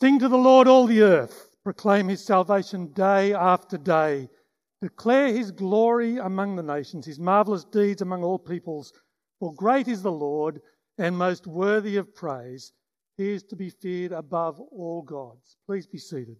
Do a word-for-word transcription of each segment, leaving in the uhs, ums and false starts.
Sing to the Lord, all the earth. Proclaim his salvation day after day. Declare his glory among the nations, his marvellous deeds among all peoples. For great is the Lord and most worthy of praise. He is to be feared above all gods. Please be seated.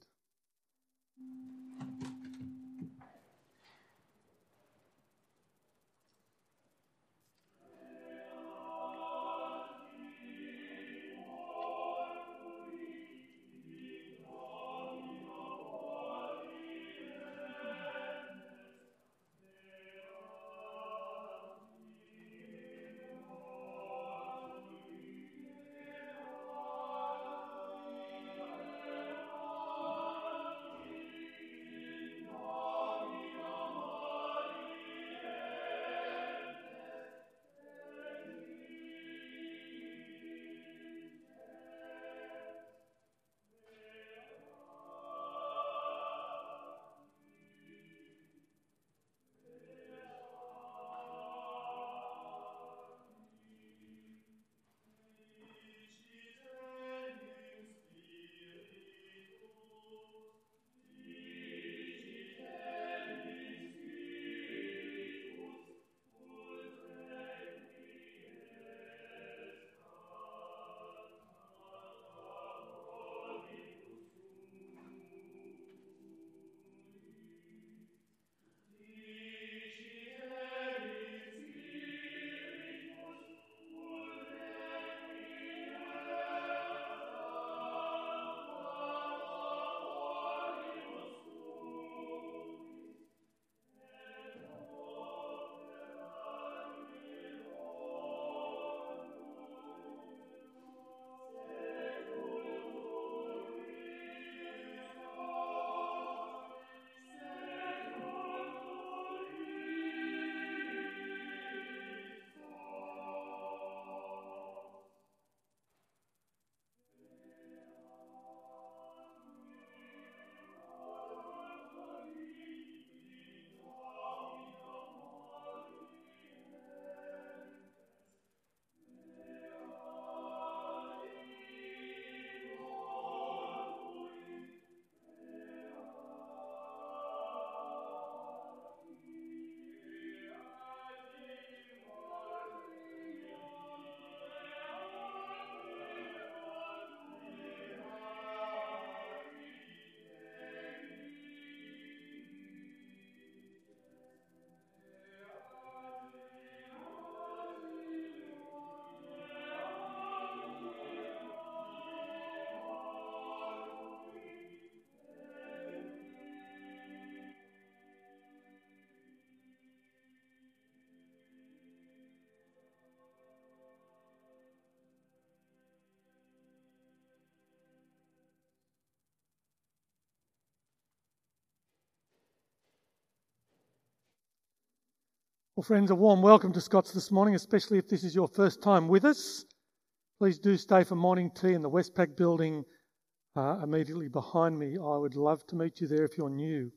Well, friends, a warm welcome to Scott's this morning, especially if this is your first time with us. Please do stay for morning tea in the Westpac building uh, immediately behind me. I would love to meet you there if you're new.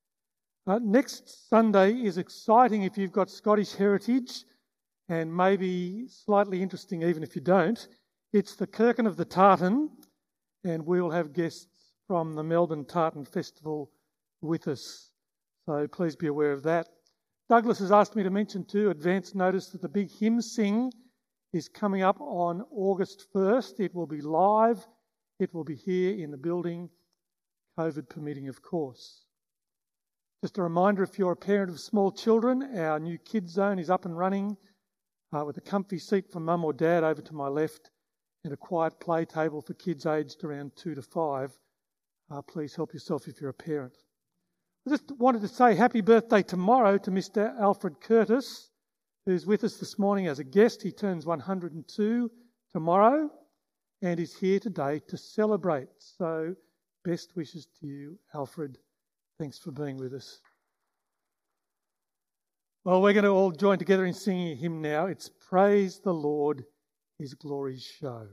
Uh, next Sunday is exciting if you've got Scottish heritage, and maybe slightly interesting even if you don't. It's the Kirkin of the Tartan, and we'll have guests from the Melbourne Tartan Festival with us. So please be aware of that. Douglas has asked me to mention too, advance notice that the big hymn sing is coming up on August first. It will be live. It will be here in the building, COVID permitting, of course. Just a reminder, if you're a parent of small children, our new kids zone is up and running uh, with a comfy seat for mum or dad over to my left and a quiet play table for kids aged around two to five. Uh, please help yourself if you're a parent. I just wanted to say happy birthday tomorrow to Mister Alfred Curtis, who's with us this morning as a guest. He turns one hundred and two tomorrow and is here today to celebrate. So best wishes to you, Alfred. Thanks for being with us. Well, we're going to all join together in singing a hymn now. It's Praise the Lord, His Glories Show.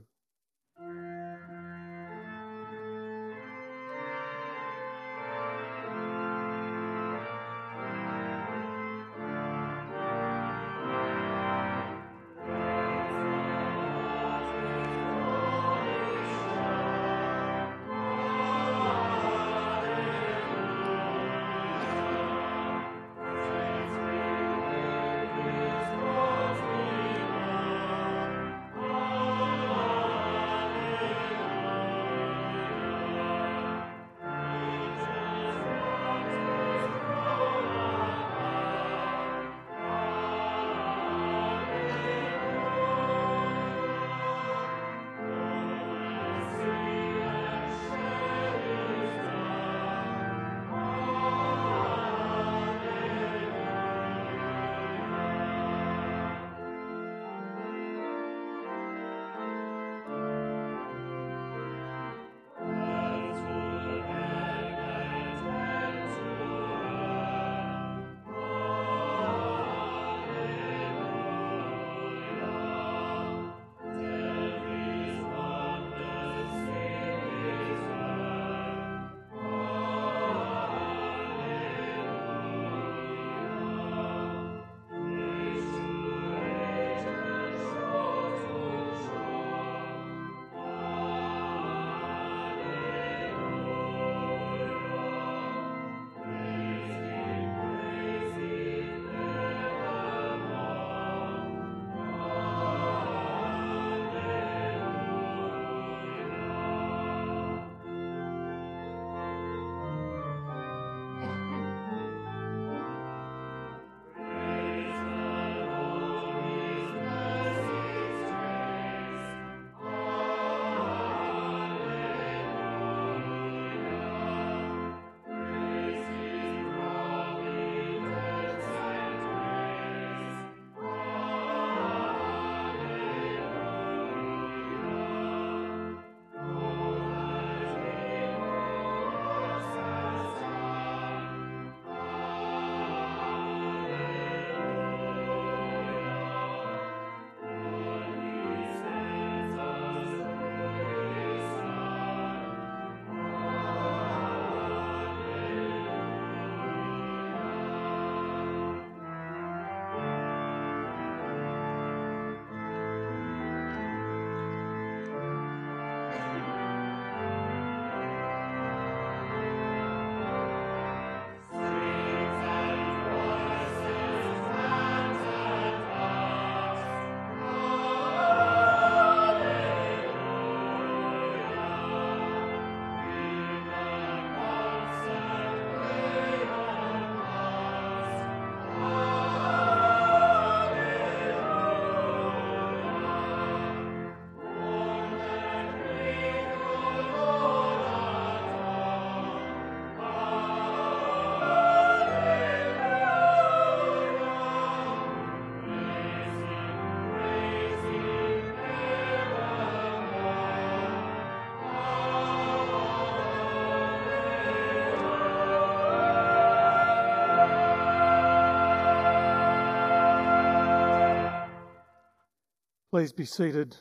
Please be seated.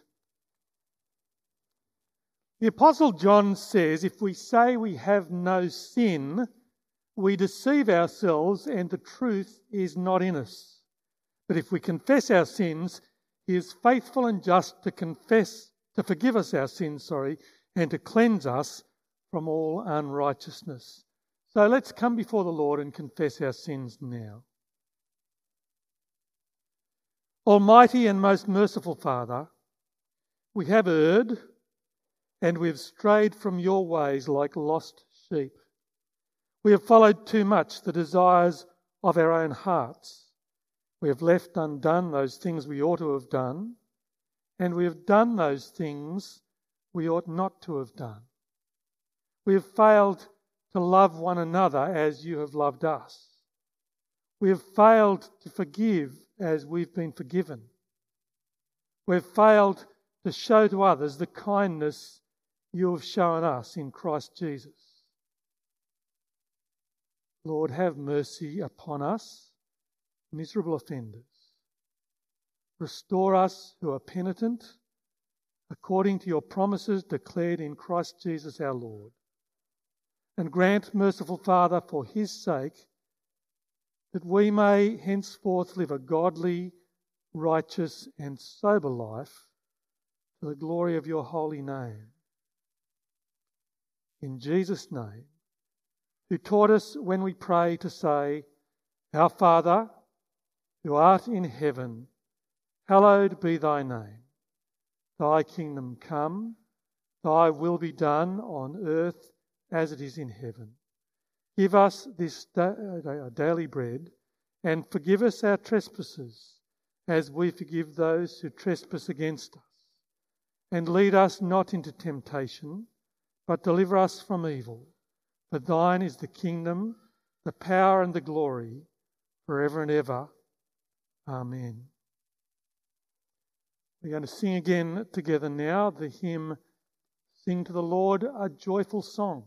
The Apostle John says, if we say we have no sin, we deceive ourselves and the truth is not in us. But if we confess our sins, he is faithful and just to confess, to forgive us our sins, sorry, and to cleanse us from all unrighteousness. So let's come before the Lord and confess our sins now. Almighty and most merciful Father, we have erred and we have strayed from your ways like lost sheep. We have followed too much the desires of our own hearts. We have left undone those things we ought to have done, and we have done those things we ought not to have done. We have failed to love one another as you have loved us. We have failed to forgive as we've been forgiven. We have failed to show to others the kindness you have shown us in Christ Jesus. Lord, have mercy upon us, miserable offenders. Restore us who are penitent, according to your promises declared in Christ Jesus our Lord. And grant, merciful Father, for his sake, that we may henceforth live a godly, righteous and sober life to the glory of your holy name. In Jesus' name, who taught us when we pray to say, Our Father, who art in heaven, hallowed be thy name. Thy kingdom come, thy will be done on earth as it is in heaven. Give us this daily bread, and forgive us our trespasses, as we forgive those who trespass against us. And lead us not into temptation, but deliver us from evil. For thine is the kingdom, the power and the glory, forever and ever. Amen. We're going to sing again together now the hymn, Sing to the Lord a Joyful Song.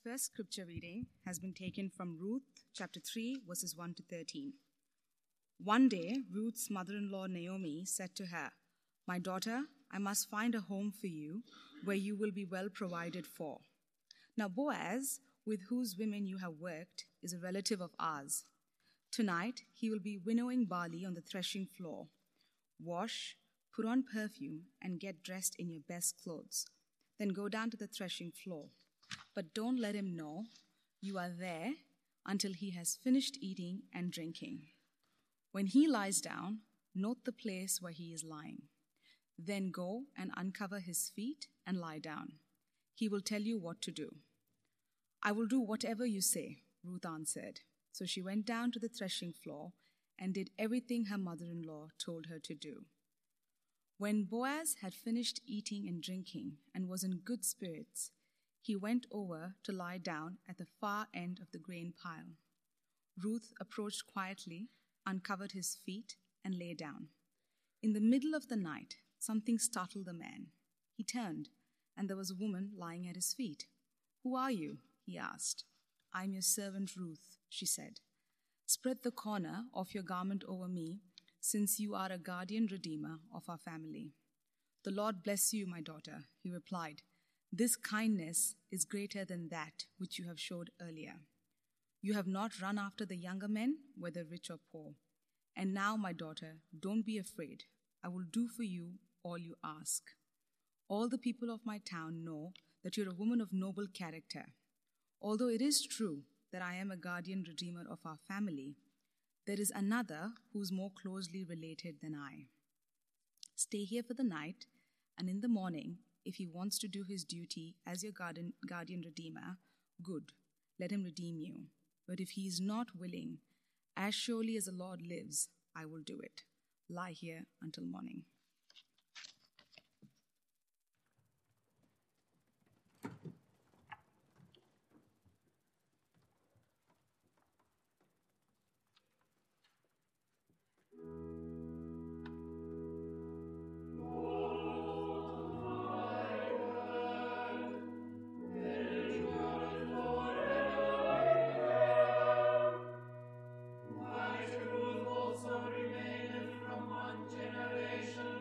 first scripture reading has been taken from Ruth chapter three, verses one to thirteen. One day, Ruth's mother-in-law Naomi said to her, "My daughter, I must find a home for you where you will be well provided for. Now Boaz, with whose women you have worked, is a relative of ours. Tonight he will be winnowing barley on the threshing floor. Wash, put on perfume, and get dressed in your best clothes. Then go down to the threshing floor. But don't let him know you are there until he has finished eating and drinking. When he lies down, note the place where he is lying. Then go and uncover his feet and lie down. He will tell you what to do." "I will do whatever you say," Ruth answered. So she went down to the threshing floor and did everything her mother-in-law told her to do. When Boaz had finished eating and drinking and was in good spirits, he went over to lie down at the far end of the grain pile. Ruth approached quietly, uncovered his feet, and lay down. In the middle of the night, something startled the man. He turned, and there was a woman lying at his feet. "Who are you?" he asked. "I'm your servant Ruth," she said. "Spread the corner of your garment over me, since you are a guardian redeemer of our family." "The Lord bless you, my daughter," he replied. "This kindness is greater than that which you have showed earlier. You have not run after the younger men, whether rich or poor. And now, my daughter, don't be afraid. I will do for you all you ask. All the people of my town know that you're a woman of noble character. Although it is true that I am a guardian redeemer of our family, there is another who's more closely related than I. Stay here for the night, and in the morning, if he wants to do his duty as your guardian, guardian redeemer, good, let him redeem you. But if he is not willing, as surely as the Lord lives, I will do it. Lie here until morning." Generation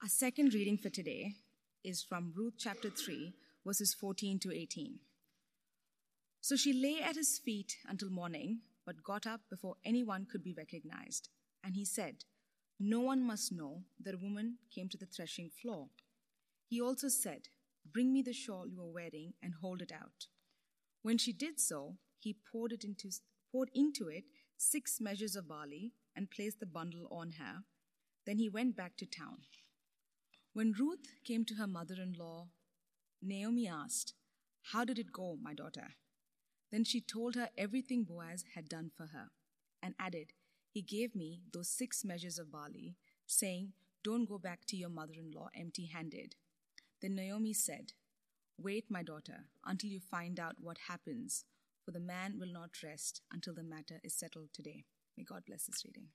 Our second reading for today is from Ruth chapter three, verses fourteen to eighteen. So she lay at his feet until morning, but got up before anyone could be recognized. And he said, "No one must know that a woman came to the threshing floor." He also said, "Bring me the shawl you are wearing and hold it out." When she did so, he poured it into poured into it six measures of barley and placed the bundle on her. Then he went back to town. When Ruth came to her mother-in-law, Naomi asked, "How did it go, my daughter?" Then she told her everything Boaz had done for her and added, "He gave me those six measures of barley, saying, 'Don't go back to your mother-in-law empty-handed.'" Then Naomi said, "Wait, my daughter, until you find out what happens, for the man will not rest until the matter is settled today." May God bless this reading.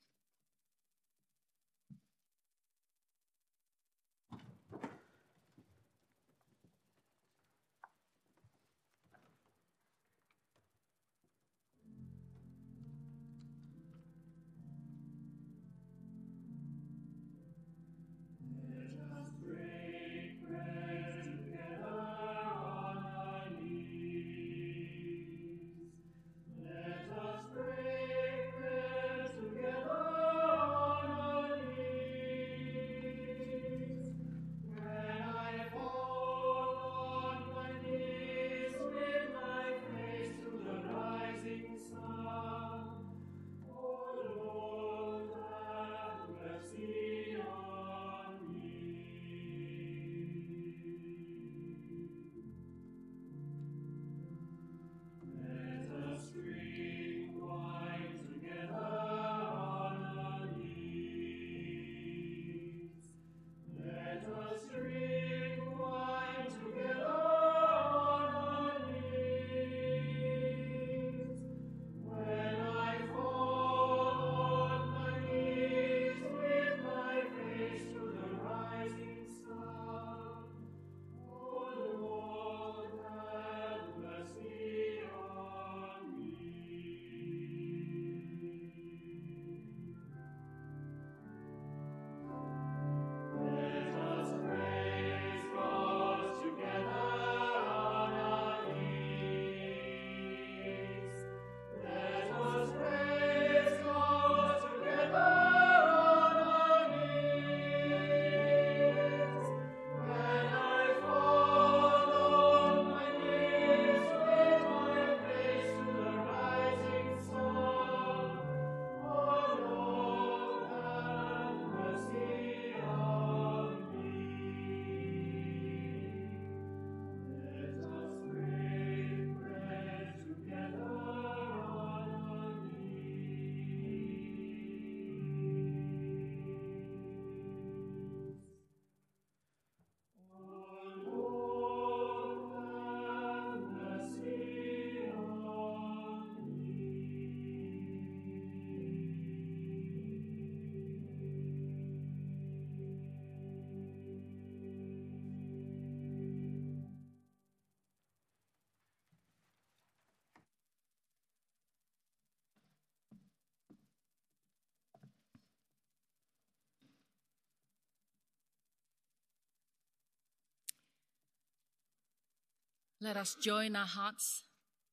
Let us join our hearts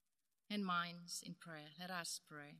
and minds in prayer. Let us pray.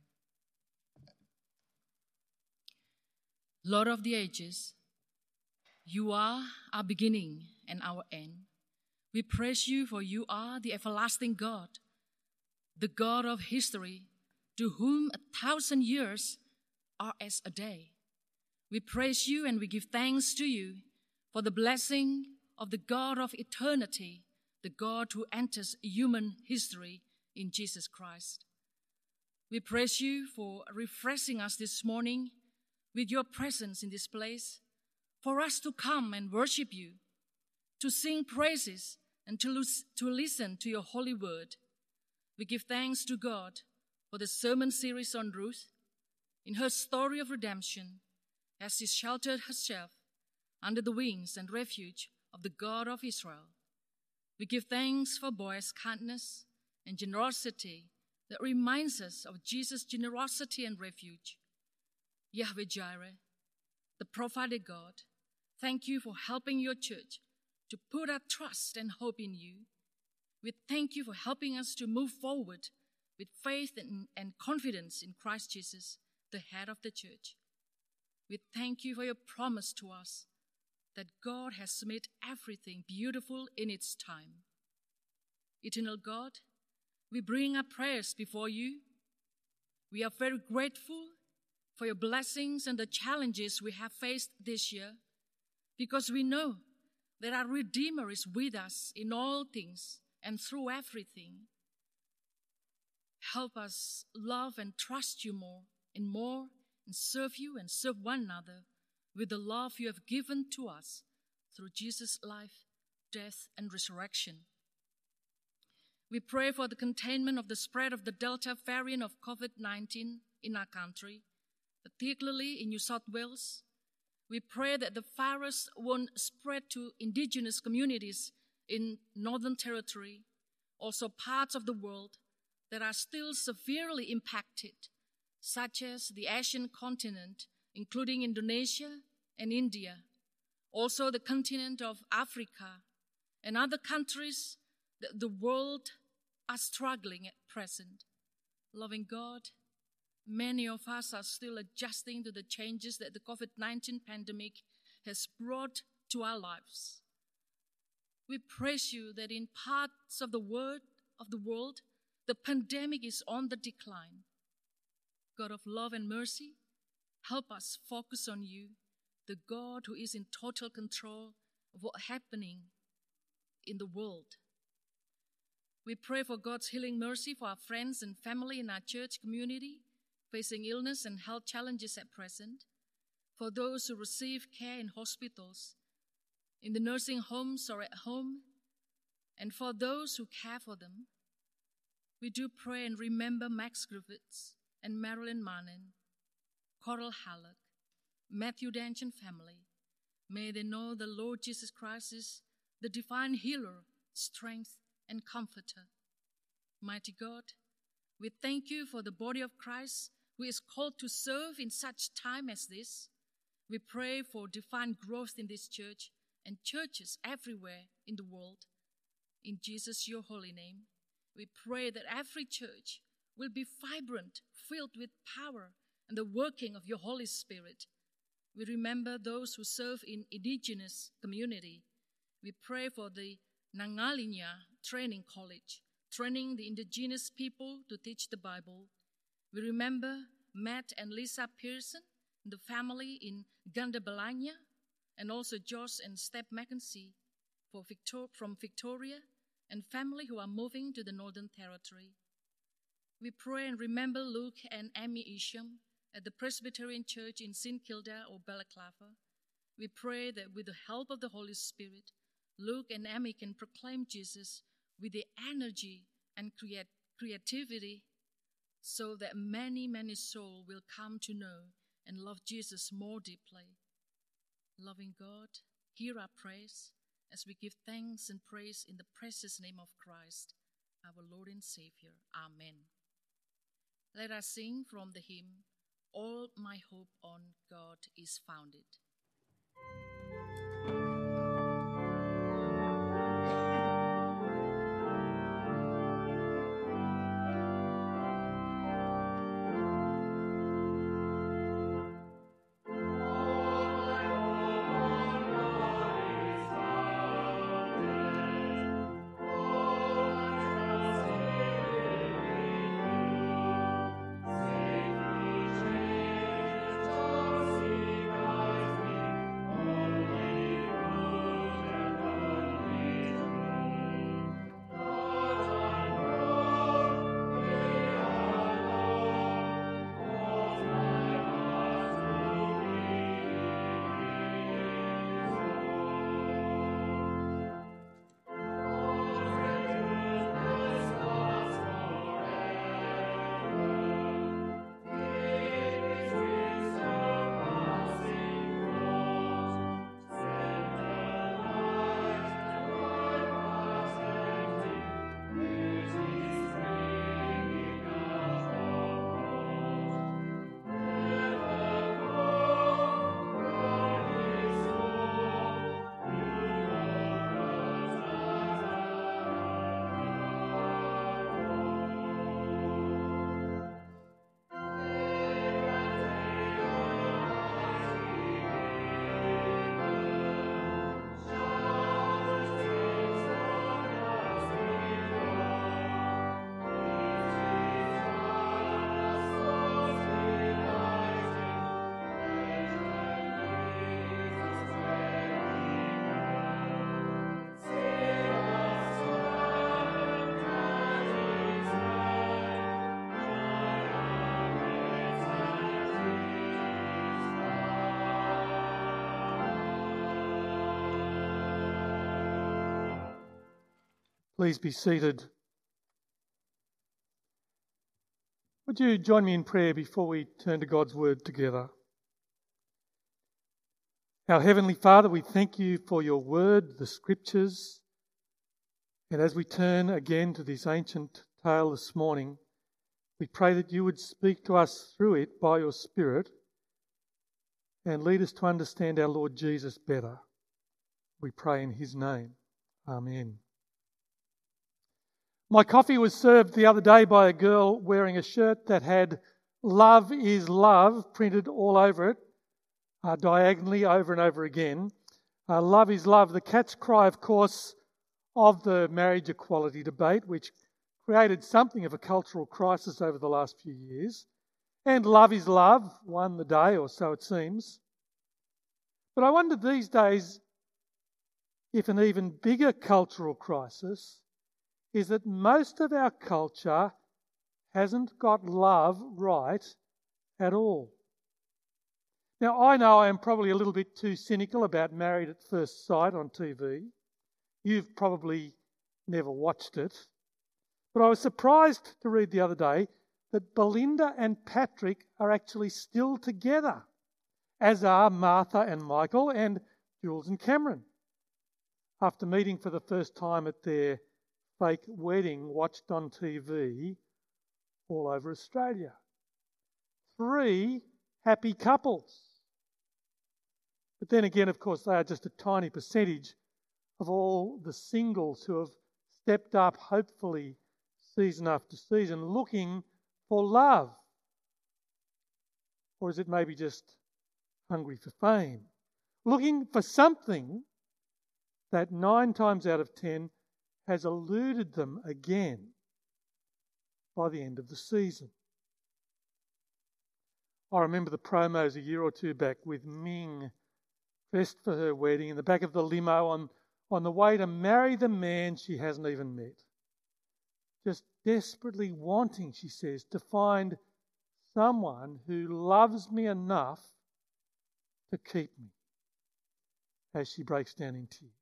Lord of the ages, you are our beginning and our end. We praise you, for you are the everlasting God, the God of history, to whom a thousand years are as a day. We praise you and we give thanks to you for the blessing of the God of eternity, the God who enters human history in Jesus Christ. We praise you for refreshing us this morning with your presence in this place, for us to come and worship you, to sing praises and to, to listen to your holy word. We give thanks to God for the sermon series on Ruth, in her story of redemption, as she sheltered herself under the wings and refuge of the God of Israel. We give thanks for Boaz's kindness and generosity that reminds us of Jesus' generosity and refuge. Yahweh Jireh, the prophetic God, Thank you for helping your church to put our trust and hope in you. We thank you for helping us to move forward with faith and, and confidence in Christ Jesus, the head of the church. We thank you for your promise to us that God has made everything beautiful in its time. Eternal God, we bring our prayers before you. We are very grateful for your blessings and the challenges we have faced this year, because we know that our Redeemer is with us in all things and through everything. Help us love and trust you more and more, and serve you and serve one another with the love you have given to us through Jesus' life, death, and resurrection. We pray for the containment of the spread of the Delta variant of COVID nineteen in our country, particularly in New South Wales. We pray that the virus won't spread to indigenous communities in Northern Territory, also parts of the world that are still severely impacted, such as the Asian continent, including Indonesia and India, also the continent of Africa, and other countries that the world are struggling at present. Loving God, many of us are still adjusting to the changes that the COVID nineteen pandemic has brought to our lives. We praise you that in parts of the world, of the world, the pandemic is on the decline. God of love and mercy, help us focus on you, the God who is in total control of what's happening in the world. We pray for God's healing mercy for our friends and family in our church community facing illness and health challenges at present, for those who receive care in hospitals, in the nursing homes or at home, and for those who care for them. We do pray and remember Max Griffiths and Marilyn Manin, Coral Halleck, Matthew Danchin family. May they know the Lord Jesus Christ is the divine healer, strength, and comforter. Mighty God, we thank you for the body of Christ who is called to serve in such time as this. We pray for divine growth in this church and churches everywhere in the world. In Jesus, your holy name, we pray that every church will be vibrant, filled with power and the working of your Holy Spirit. We remember those who serve in indigenous community. We pray for the Nangalinya Training College, training the indigenous people to teach the Bible. We remember Matt and Lisa Pearson, the family in Gandabalanya, and also Josh and Steph McKenzie for Victor- from Victoria, and family who are moving to the Northern Territory. We pray and remember Luke and Amy Isham at the Presbyterian Church in Saint Kilda or Balaclava. We pray that with the help of the Holy Spirit, Luke and Amy can proclaim Jesus with the energy and create, creativity so that many, many souls will come to know and love Jesus more deeply. Loving God, hear our praise as we give thanks and praise in the precious name of Christ, our Lord and Savior. Amen. Let us sing from the hymn, All My Hope on God is Founded. All Please be seated. Would you join me in prayer before we turn to God's Word together? Our Heavenly Father, we thank you for your Word, the Scriptures. And as we turn again to this ancient tale this morning, we pray that you would speak to us through it by your Spirit and lead us to understand our Lord Jesus better. We pray in his name. Amen. My coffee was served the other day by a girl wearing a shirt that had "Love is Love" printed all over it, uh, diagonally over and over again. Uh, love is love, the cat's cry, of course, of the marriage equality debate, which created something of a cultural crisis over the last few years. And love is love won the day, or so it seems. But I wonder these days if an even bigger cultural crisis is that most of our culture hasn't got love right at all. Now, I know I am probably a little bit too cynical about Married at First Sight on T V. You've probably never watched it. But I was surprised to read the other day that Belinda and Patrick are actually still together, as are Martha and Michael and Jules and Cameron, after meeting for the first time at their fake wedding watched on T V all over Australia. Three happy couples. But then again, of course, they are just a tiny percentage of all the singles who have stepped up, hopefully, season after season, looking for love. Or is it maybe just hungry for fame? Looking for something that nine times out of ten has eluded them again by the end of the season. I remember the promos a year or two back with Ming dressed for her wedding in the back of the limo on, on the way to marry the man she hasn't even met. Just desperately wanting, she says, to find someone who loves me enough to keep me, as she breaks down in tears.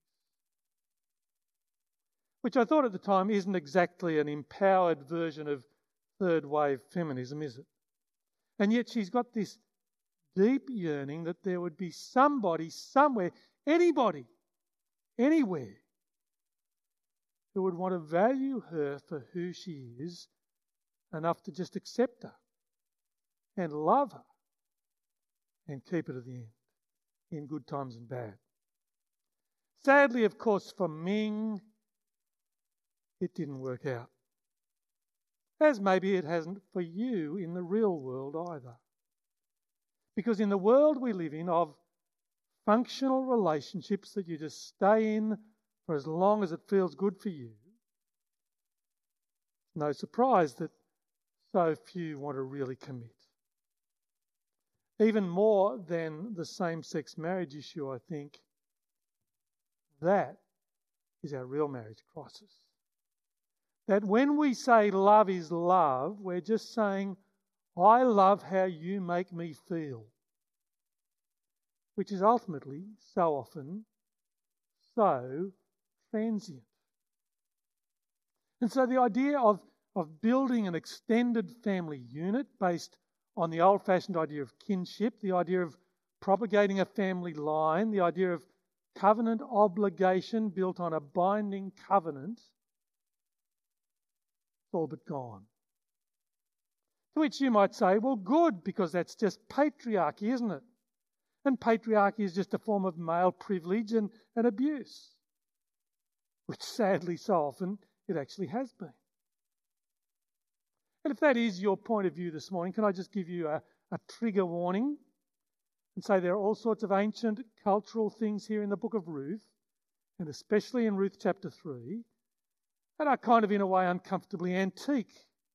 Which I thought at the time isn't exactly an empowered version of third wave feminism, is it? And yet she's got this deep yearning that there would be somebody, somewhere, anybody, anywhere, who would want to value her for who she is enough to just accept her and love her and keep her to the end, in good times and bad. Sadly, of course, for Ming, it didn't work out. As maybe it hasn't for you in the real world either. Because in the world we live in of functional relationships that you just stay in for as long as it feels good for you, no surprise that so few want to really commit. Even more than the same-sex marriage issue, I think, that is our real marriage crisis. That when we say love is love, we're just saying, I love how you make me feel. Which is ultimately, so often, so transient. And so the idea of, of building an extended family unit based on the old-fashioned idea of kinship, the idea of propagating a family line, the idea of covenant obligation built on a binding covenant, it's all but gone. To which you might say, well, good, because that's just patriarchy, isn't it? And patriarchy is just a form of male privilege and, and abuse, which sadly so often it actually has been. And if that is your point of view this morning, can I just give you a, a trigger warning and say there are all sorts of ancient cultural things here in the book of Ruth, and especially in Ruth chapter three, that are kind of in a way uncomfortably antique.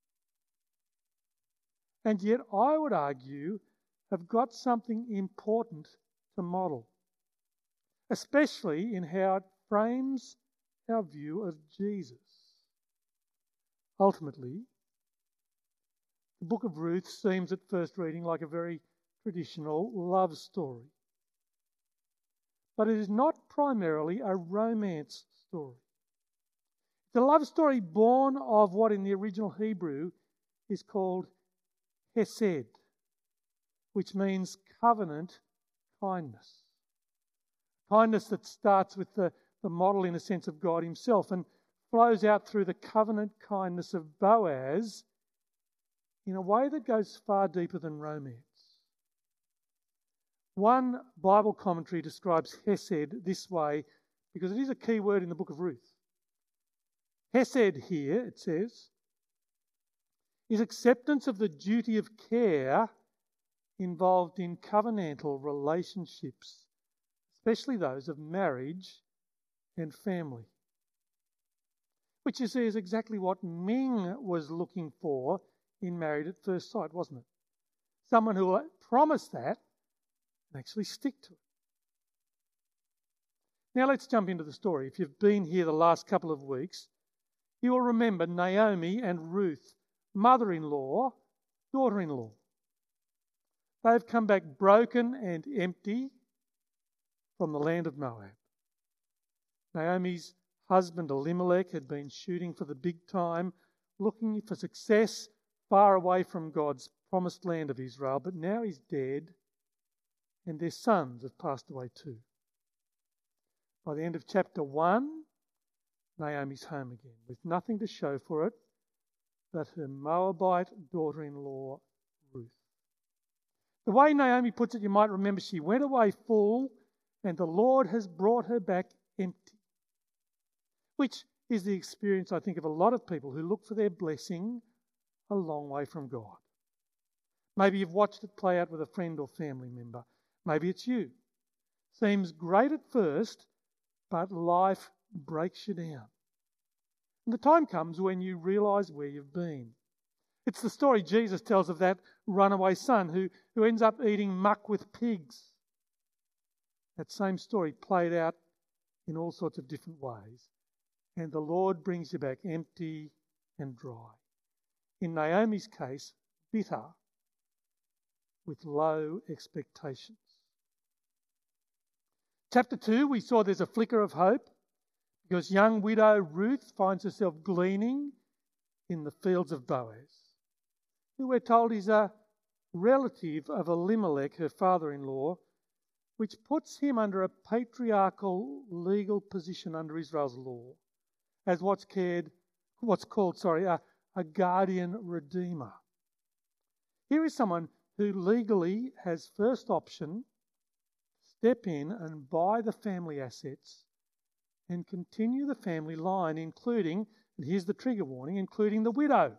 And yet I would argue have got something important to model, especially in how it frames our view of Jesus. Ultimately, the book of Ruth seems at first reading like a very traditional love story. But it is not primarily a romance story. It's a love story born of what in the original Hebrew is called hesed, which means covenant kindness. Kindness that starts with the, the model, in a sense, of God himself and flows out through the covenant kindness of Boaz in a way that goes far deeper than romance. One Bible commentary describes hesed this way because it is a key word in the book of Ruth. Hesed here, it says, is acceptance of the duty of care involved in covenantal relationships, especially those of marriage and family. Which you see is exactly what Ming was looking for in Married at First Sight, wasn't it? Someone who will promise that and actually stick to it. Now let's jump into the story. If you've been here the last couple of weeks, you will remember Naomi and Ruth, mother-in-law, daughter-in-law. They've come back broken and empty from the land of Moab. Naomi's husband Elimelech had been shooting for the big time, looking for success far away from God's promised land of Israel, but now he's dead and their sons have passed away too. By the end of chapter one, Naomi's home again, with nothing to show for it but her Moabite daughter-in-law, Ruth. The way Naomi puts it, you might remember, she went away full and the Lord has brought her back empty. Which is the experience, I think, of a lot of people who look for their blessing a long way from God. Maybe you've watched it play out with a friend or family member. Maybe it's you. Seems great at first, but life breaks you down. And the time comes when you realise where you've been. It's the story Jesus tells of that runaway son who, who ends up eating muck with pigs. That same story played out in all sorts of different ways. And the Lord brings you back empty and dry. In Naomi's case, bitter, with low expectations. Chapter two, we saw there's a flicker of hope because young widow Ruth finds herself gleaning in the fields of Boaz, who we're told is a relative of Elimelech, her father-in-law, which puts him under a patriarchal legal position under Israel's law, as what's cared, what's called, sorry, a, a guardian redeemer. Here is someone who legally has first option, step in and buy the family assets and continue the family line, including, and here's the trigger warning, including the widow.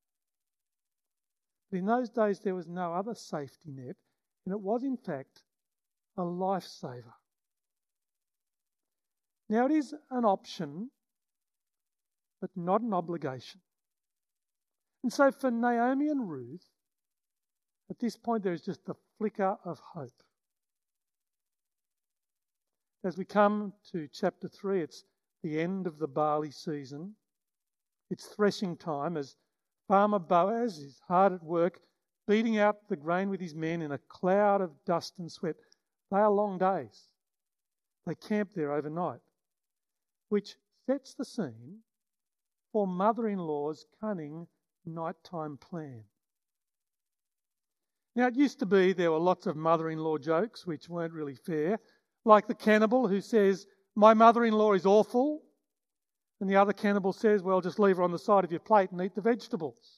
But in those days there was no other safety net, and it was in fact a lifesaver. Now it is an option, but not an obligation. And so for Naomi and Ruth, at this point there is just a flicker of hope. As we come to chapter three, it's the end of the barley season. It's threshing time as Farmer Boaz is hard at work, beating out the grain with his men in a cloud of dust and sweat. They are long days. They camp there overnight, which sets the scene for mother-in-law's cunning nighttime plan. Now, it used to be there were lots of mother-in-law jokes which weren't really fair, like the cannibal who says, "My mother-in-law is awful," and the other cannibal says, "Well, just leave her on the side of your plate and eat the vegetables."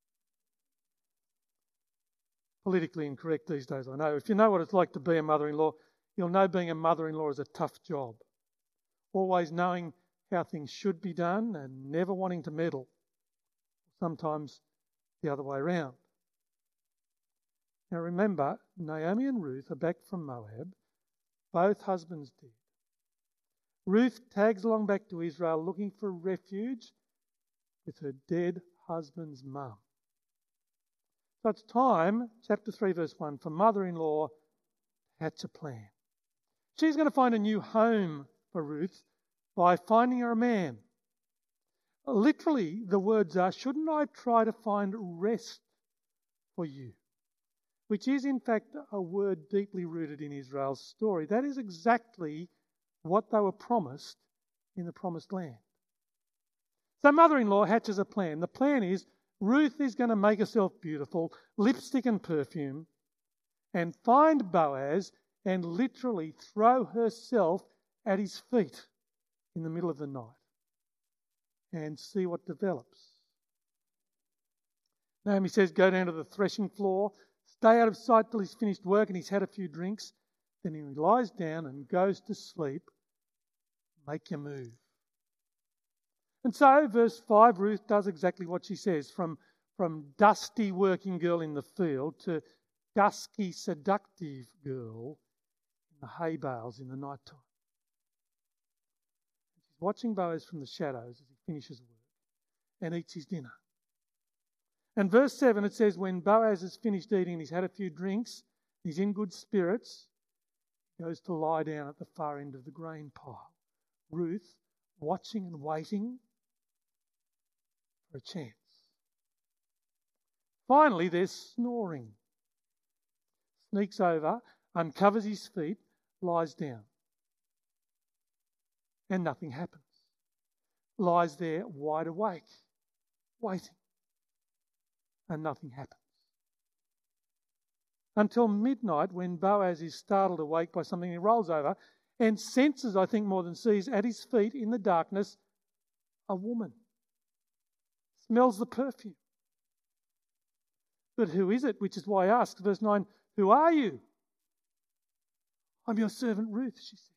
Politically incorrect these days, I know. If you know what it's like to be a mother-in-law, you'll know being a mother-in-law is a tough job. Always knowing how things should be done and never wanting to meddle. Sometimes the other way around. Now remember, Naomi and Ruth are back from Moab, both husbands dead. Ruth tags along back to Israel looking for refuge with her dead husband's mum. So it's time, chapter three, verse one, for mother-in-law to hatch a plan. She's going to find a new home for Ruth by finding her a man. Literally, the words are, "Shouldn't I try to find rest for you?" Which is, in fact, a word deeply rooted in Israel's story. That is exactly what they were promised in the promised land. So mother-in-law hatches a plan. The plan is Ruth is going to make herself beautiful, lipstick and perfume, and find Boaz and literally throw herself at his feet in the middle of the night and see what develops. Naomi says, go down to the threshing floor, stay out of sight till he's finished work and he's had a few drinks. Then he lies down and goes to sleep. Make your move. And so, verse five, Ruth does exactly what she says. From, from dusty working girl in the field to dusky, seductive girl in the hay bales in the night time. She's watching Boaz from the shadows as he finishes work and eats his dinner. And verse seven, it says, when Boaz has finished eating and he's had a few drinks, he's in good spirits, he goes to lie down at the far end of the grain pile. Ruth, watching and waiting for a chance. Finally, there's snoring. Sneaks over, uncovers his feet, lies down. And nothing happens. Lies there wide awake, waiting. And nothing happens. Until midnight, when Boaz is startled awake by something, he rolls over and senses, I think more than sees, at his feet in the darkness, a woman. Smells the perfume. But who is it? Which is why I asked, verse nine, who are you? I'm your servant Ruth, she says.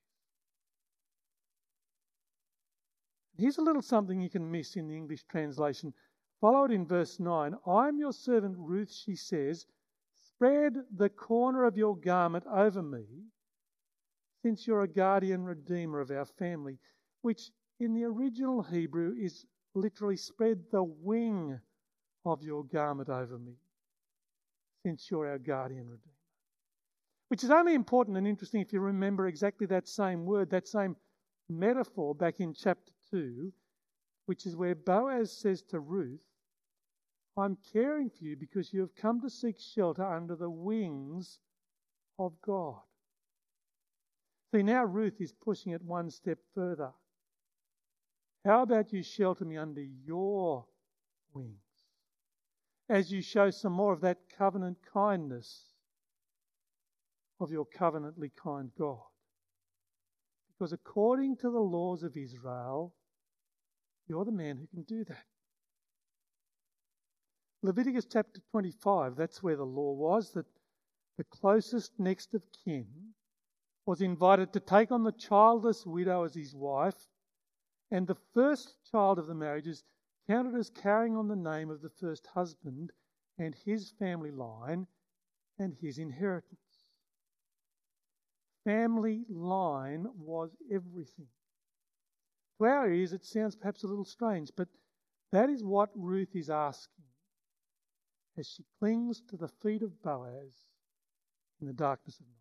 Here's a little something you can miss in the English translation. Follow it in verse nine. I'm your servant Ruth, she says. Spread the corner of your garment over me, since you're a guardian redeemer of our family, which in the original Hebrew is literally spread the wing of your garment over me, since you're our guardian redeemer. Which is only important and interesting if you remember exactly that same word, that same metaphor back in chapter two, which is where Boaz says to Ruth, I'm caring for you because you have come to seek shelter under the wings of God. See, now Ruth is pushing it one step further. How about you shelter me under your wings as you show some more of that covenant kindness of your covenantly kind God? Because according to the laws of Israel, you're the man who can do that. Leviticus chapter twenty-five, that's where the law was, that the closest next of kin was invited to take on the childless widow as his wife, and the first child of the marriage is counted as carrying on the name of the first husband and his family line and his inheritance. Family line was everything. To our ears, it sounds perhaps a little strange, but that is what Ruth is asking as she clings to the feet of Boaz in the darkness of night.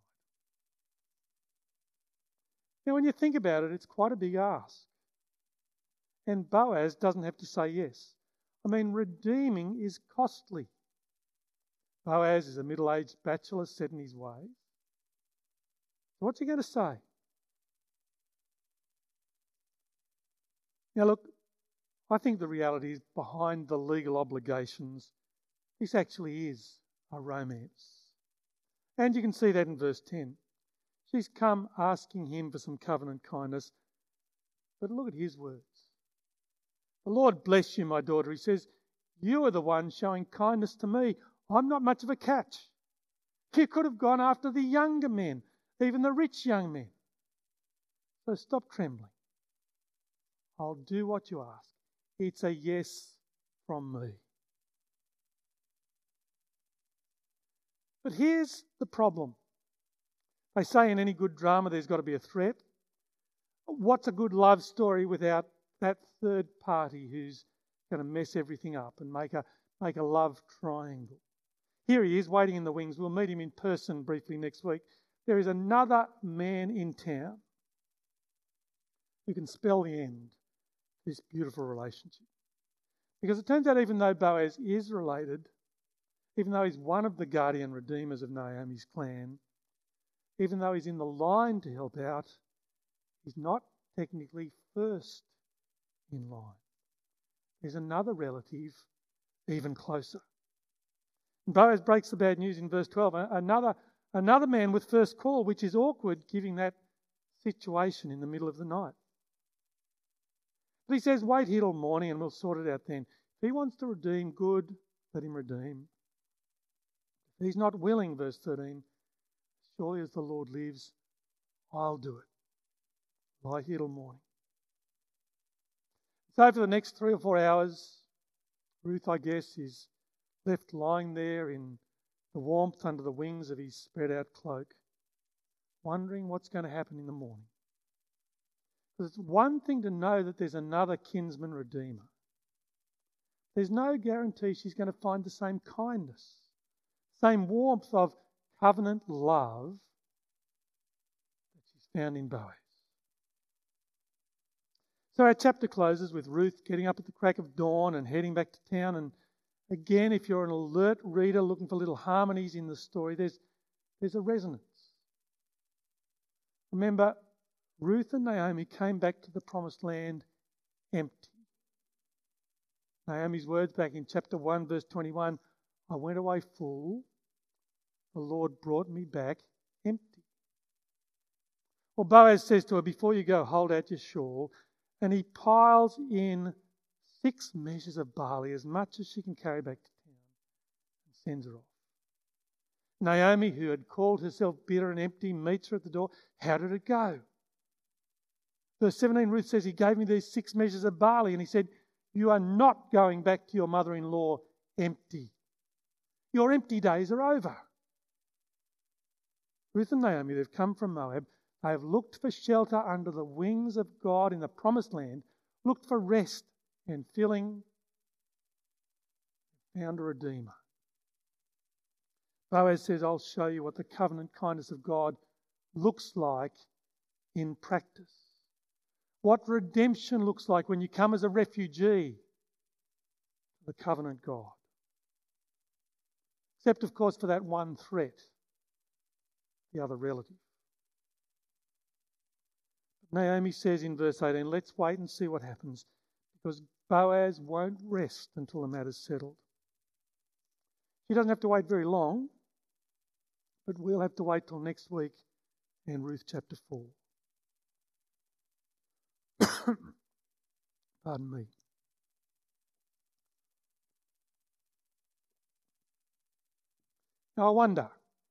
Now, when you think about it, it's quite a big ask. And Boaz doesn't have to say yes. I mean, redeeming is costly. Boaz is a middle-aged bachelor set in his ways. What's he going to say? Now, look, I think the reality is behind the legal obligations, this actually is a romance. And you can see that in verse ten. She's come asking him for some covenant kindness. But look at his words. The Lord bless you, my daughter. He says, you are the one showing kindness to me. I'm not much of a catch. You could have gone after the younger men, even the rich young men. So stop trembling. I'll do what you ask. It's a yes from me. But here's the problem. They say in any good drama there's got to be a threat. What's a good love story without that third party who's going to mess everything up and make a, make a love triangle? Here he is waiting in the wings. We'll meet him in person briefly next week. There is another man in town who can spell the end to this beautiful relationship. Because it turns out even though Boaz is related, even though he's one of the guardian redeemers of Naomi's clan, even though he's in the line to help out, he's not technically first in line. there's another relative even closer. And Boaz breaks the bad news in verse twelve. Another, another man with first call, which is awkward given that situation in the middle of the night. But he says, wait here till morning and we'll sort it out then. If he wants to redeem, good, let him redeem. If he's not willing, verse thirteen, surely as the Lord lives, I'll do it. Lie here till morning. So for the next three or four hours, Ruth, I guess, is left lying there in the warmth under the wings of his spread out cloak, wondering what's going to happen in the morning. Because it's one thing to know that there's another kinsman redeemer. There's no guarantee she's going to find the same kindness, same warmth of covenant love that she's found in Boaz. So our chapter closes with Ruth getting up at the crack of dawn and heading back to town. And again, if you're an alert reader looking for little harmonies in the story, there's, there's a resonance. Remember, Ruth and Naomi came back to the promised land empty. Naomi's words back in chapter one, verse twenty-one, I went away full, the Lord brought me back empty. Well, Boaz says to her, before you go, hold out your shawl. And he piles in six measures of barley, as much as she can carry back to town, and sends her off. Naomi, who had called herself bitter and empty, meets her at the door. How did it go? Verse seventeen, Ruth says, he gave me these six measures of barley, and he said, you are not going back to your mother-in-law empty. Your empty days are over. Ruth and Naomi, they've come from Moab. They have looked for shelter under the wings of God in the promised land, looked for rest and filling, found a redeemer. Boaz says, I'll show you what the covenant kindness of God looks like in practice. What redemption looks like when you come as a refugee to the covenant God. Except, of course, for that one threat, the other relative. Naomi says in verse eighteen, let's wait and see what happens, because Boaz won't rest until the matter's settled. She doesn't have to wait very long, but we'll have to wait till next week in Ruth chapter four. Pardon me. Now I wonder,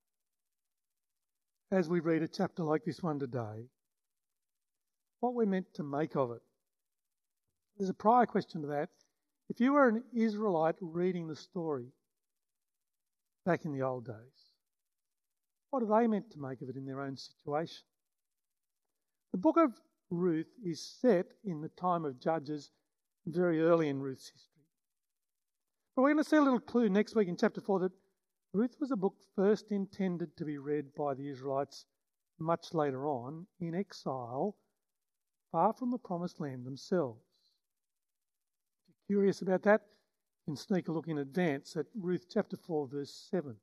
as we read a chapter like this one today, what we're meant to make of it. There's a prior question to that. If you were an Israelite reading the story back in the old days, what are they meant to make of it in their own situation? The book of Ruth is set in the time of Judges, very early in Ruth's history. But we're going to see a little clue next week in chapter four that Ruth was a book first intended to be read by the Israelites much later on in exile, far from the promised land themselves. If you're curious about that, you can sneak a look in advance at Ruth chapter four, verse seven.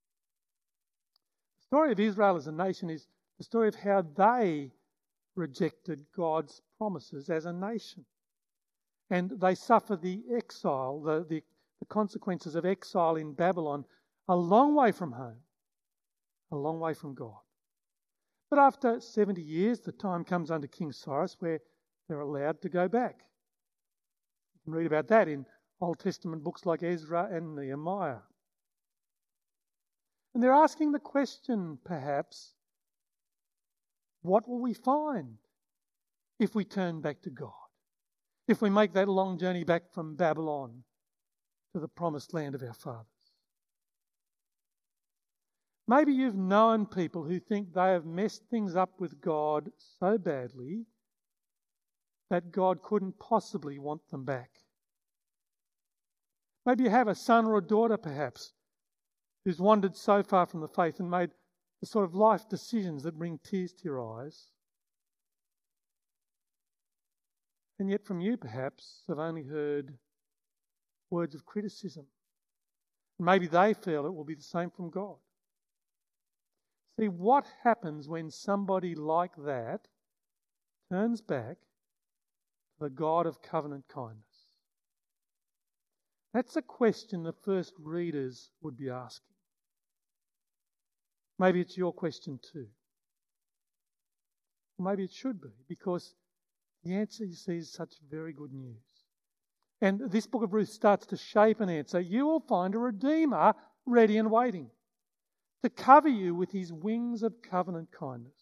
The story of Israel as a nation is the story of how they rejected God's promises as a nation. And they suffer the exile, the, the, the consequences of exile in Babylon, a long way from home, a long way from God. But after seventy years, the time comes under King Cyrus where they're allowed to go back. You can read about that in Old Testament books like Ezra and Nehemiah. And they're asking the question, perhaps, what will we find if we turn back to God? If we make that long journey back from Babylon to the promised land of our fathers? Maybe you've known people who think they have messed things up with God so badly that God couldn't possibly want them back. Maybe you have a son or a daughter, perhaps, who's wandered so far from the faith and made the sort of life decisions that bring tears to your eyes. And yet from you, perhaps, have only heard words of criticism. Maybe they feel it will be the same from God. See, what happens when somebody like that turns back to the God of covenant kindness? That's a question the first readers would be asking. Maybe it's your question too. Or maybe it should be, because the answer, you see, is such very good news. And this book of Ruth starts to shape an answer. You will find a Redeemer ready and waiting to cover you with his wings of covenant kindness.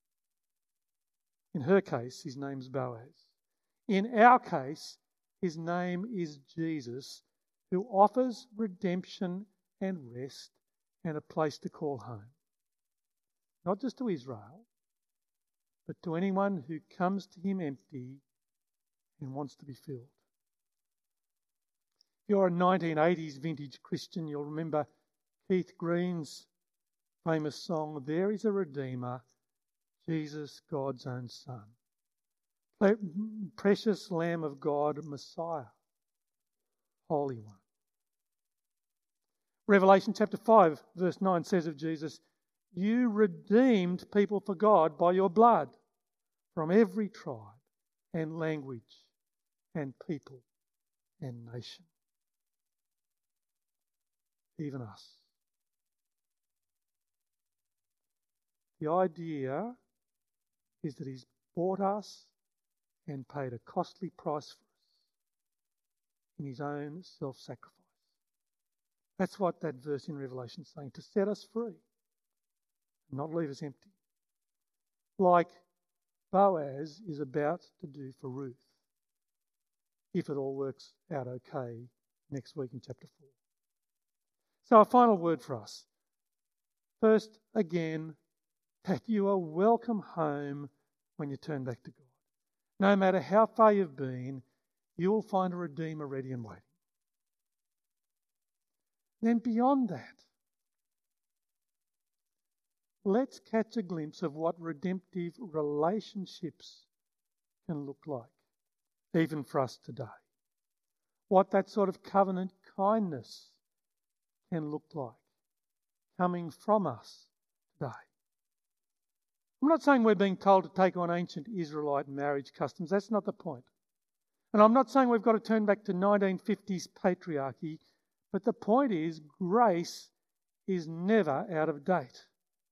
In her case, his name's Boaz. In our case, his name is Jesus, who offers redemption and rest and a place to call home. Not just to Israel, but to anyone who comes to him empty and wants to be filled. If you're a nineteen eighties vintage Christian, you'll remember Keith Green's famous song, "There is a Redeemer, Jesus, God's own Son. Precious Lamb of God, Messiah, Holy One." Revelation chapter five, verse nine says of Jesus, "You redeemed people for God by your blood from every tribe and language and people and nation." Even us. The idea is that he's bought us and paid a costly price for us in his own self-sacrifice. That's what that verse in Revelation is saying, to set us free, not leave us empty. Like Boaz is about to do for Ruth, if it all works out okay next week in chapter four. So a final word for us. First, again, that you are welcome home when you turn back to God. No matter how far you've been, you will find a Redeemer ready and waiting. Then beyond that, let's catch a glimpse of what redemptive relationships can look like, even for us today. What that sort of covenant kindness can look like, coming from us today. I'm not saying we're being told to take on ancient Israelite marriage customs. That's not the point. And I'm not saying we've got to turn back to nineteen fifties patriarchy, but the point is grace is never out of date.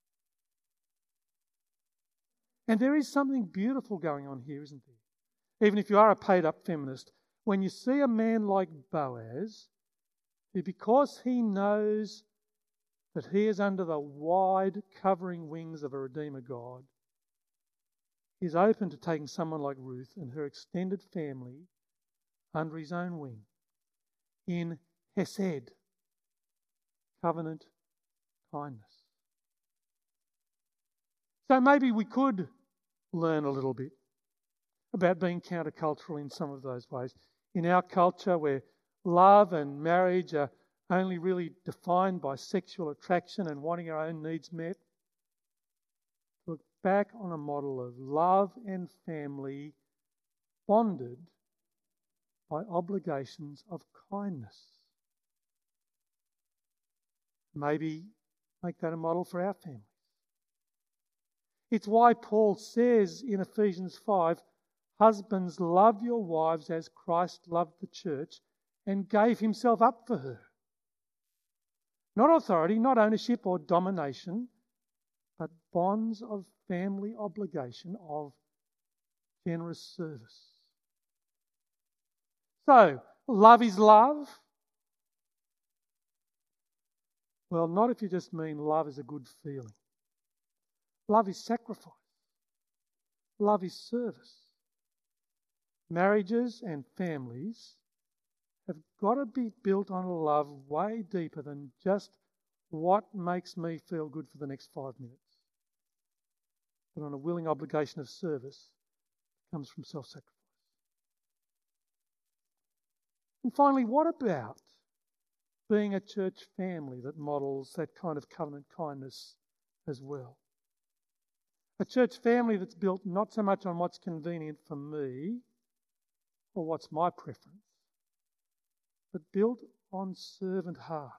And there is something beautiful going on here, isn't there? Even if you are a paid-up feminist, when you see a man like Boaz, who, because he knows that he is under the wide covering wings of a Redeemer God, is open to taking someone like Ruth and her extended family under his own wing in Hesed, covenant kindness. So maybe we could learn a little bit about being countercultural in some of those ways. In our culture, where love and marriage are only really defined by sexual attraction and wanting our own needs met, look back on a model of love and family bonded by obligations of kindness. Maybe make that a model for our families. It's why Paul says in Ephesians five, "Husbands, love your wives as Christ loved the church and gave himself up for her." Not authority, not ownership or domination, but bonds of family obligation, of generous service. So, love is love? Well, not if you just mean love is a good feeling. Love is sacrifice. Love is service. Marriages and families have got to be built on a love way deeper than just what makes me feel good for the next five minutes, but on a willing obligation of service that comes from self-sacrifice. And finally, what about being a church family that models that kind of covenant kindness as well? A church family that's built not so much on what's convenient for me or what's my preference, but built on servant hearts.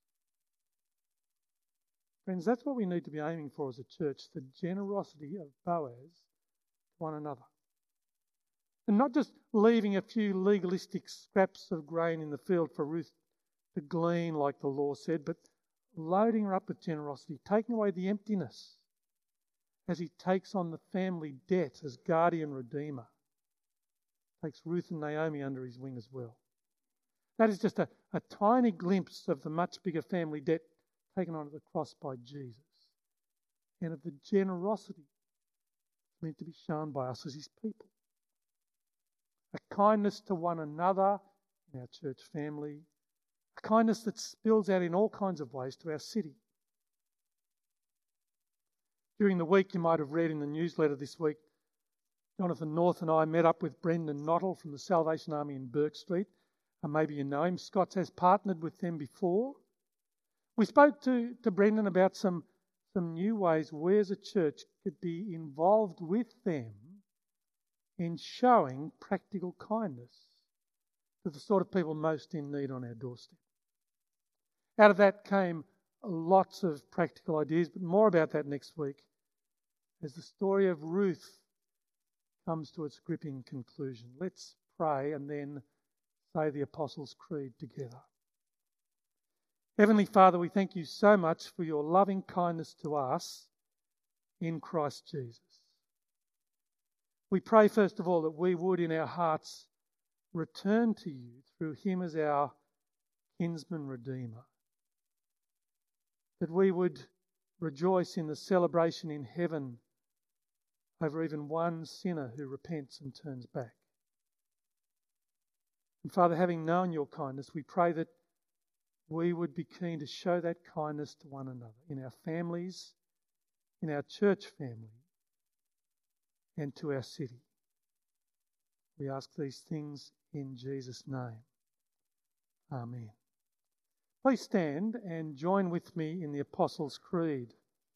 Friends, that's what we need to be aiming for as a church, the generosity of Boaz to one another. And not just leaving a few legalistic scraps of grain in the field for Ruth to glean, like the law said, but loading her up with generosity, taking away the emptiness as he takes on the family debt as guardian redeemer. Takes Ruth and Naomi under his wing as well. That is just a, a tiny glimpse of the much bigger family debt taken on at the cross by Jesus, and of the generosity meant to be shown by us as his people. A kindness to one another in our church family, a kindness that spills out in all kinds of ways to our city. During the week, you might have read in the newsletter this week, Jonathan North and I met up with Brendan Nottle from the Salvation Army in Burke Street. And maybe you know him. Scott's has partnered with them before. We spoke to, to Brendan about some, some new ways we as a church could be involved with them in showing practical kindness to the sort of people most in need on our doorstep. Out of that came lots of practical ideas, but more about that next week as the story of Ruth comes to its gripping conclusion. Let's pray and then say the Apostles' Creed together. Heavenly Father, we thank you so much for your loving kindness to us in Christ Jesus. We pray first of all that we would in our hearts return to you through him as our kinsman redeemer. That we would rejoice in the celebration in heaven over even one sinner who repents and turns back. And Father, having known your kindness, we pray that we would be keen to show that kindness to one another in our families, in our church family, and to our city. We ask these things in Jesus' name. Amen. Please stand and join with me in the Apostles' Creed.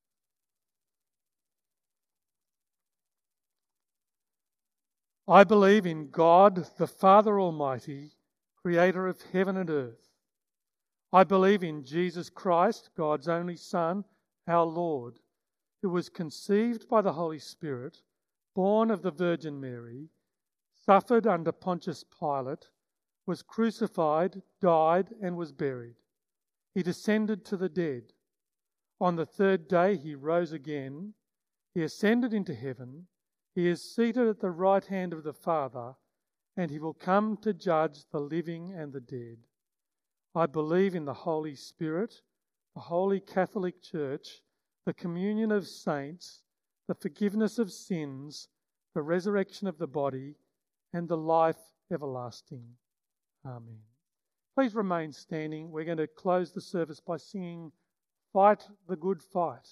I believe in God, the Father Almighty, creator of heaven and earth. I believe in Jesus Christ, God's only Son, our Lord, who was conceived by the Holy Spirit, born of the Virgin Mary, suffered under Pontius Pilate, was crucified, died, and was buried. He descended to the dead. On the third day he rose again. He ascended into heaven. He is seated at the right hand of the Father, and he will come to judge the living and the dead. I believe in the Holy Spirit, the Holy Catholic Church, the communion of saints, the forgiveness of sins, the resurrection of the body, and the life everlasting. Amen. Please remain standing. We're going to close the service by singing Fight the Good Fight.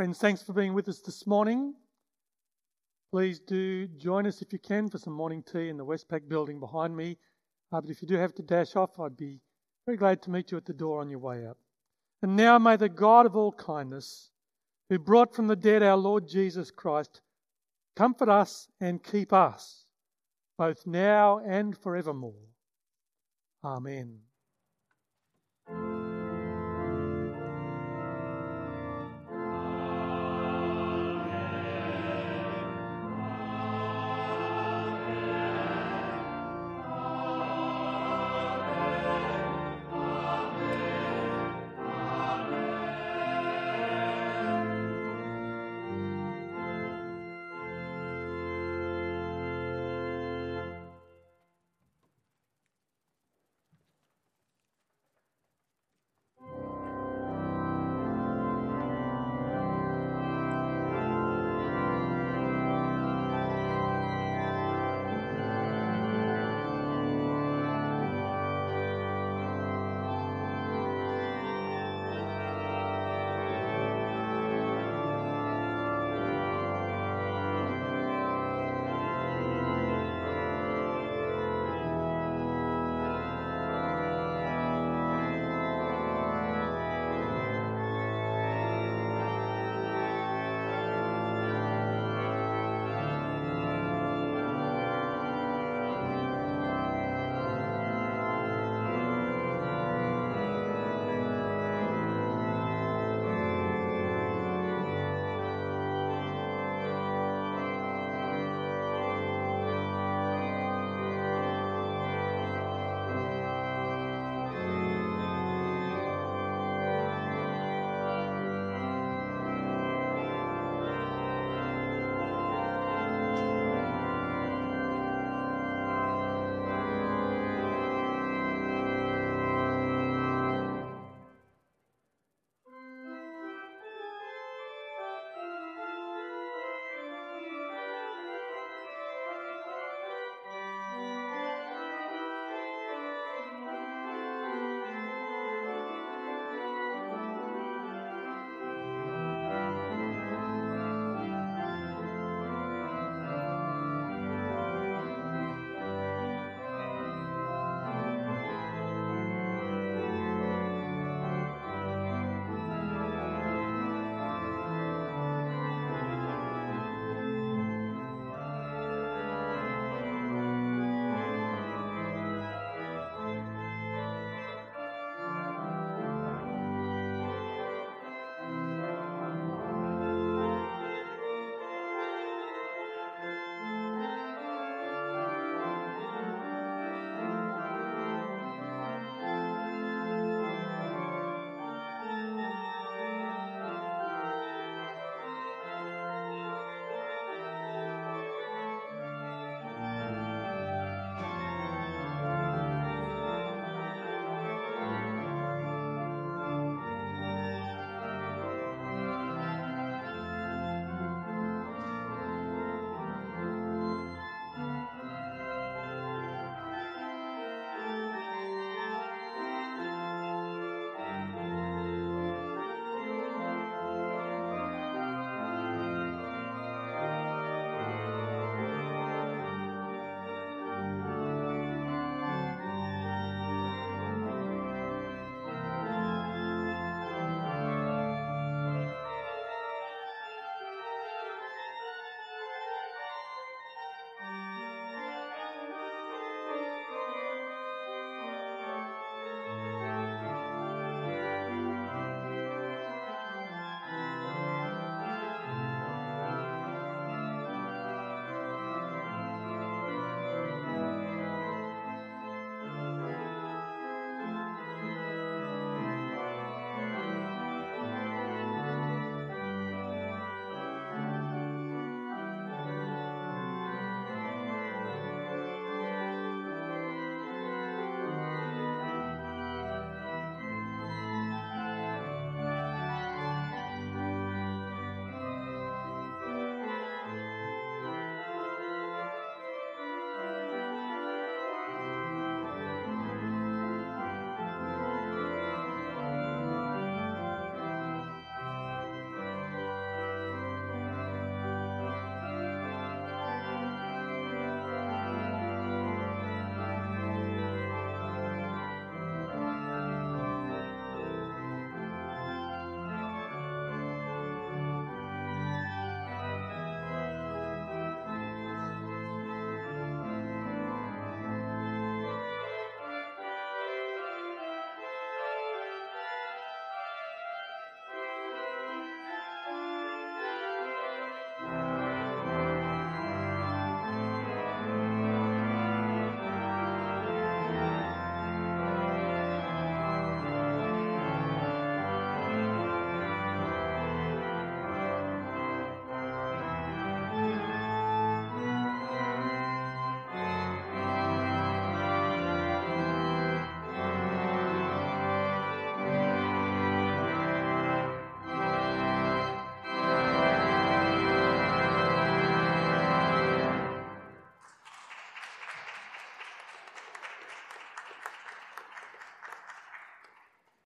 Friends, thanks for being with us this morning. Please do join us if you can for some morning tea in the Westpac building behind me. Uh, but if you do have to dash off, I'd be very glad to meet you at the door on your way out. And now may the God of all kindness, who brought from the dead our Lord Jesus Christ, comfort us and keep us, both now and forevermore. Amen.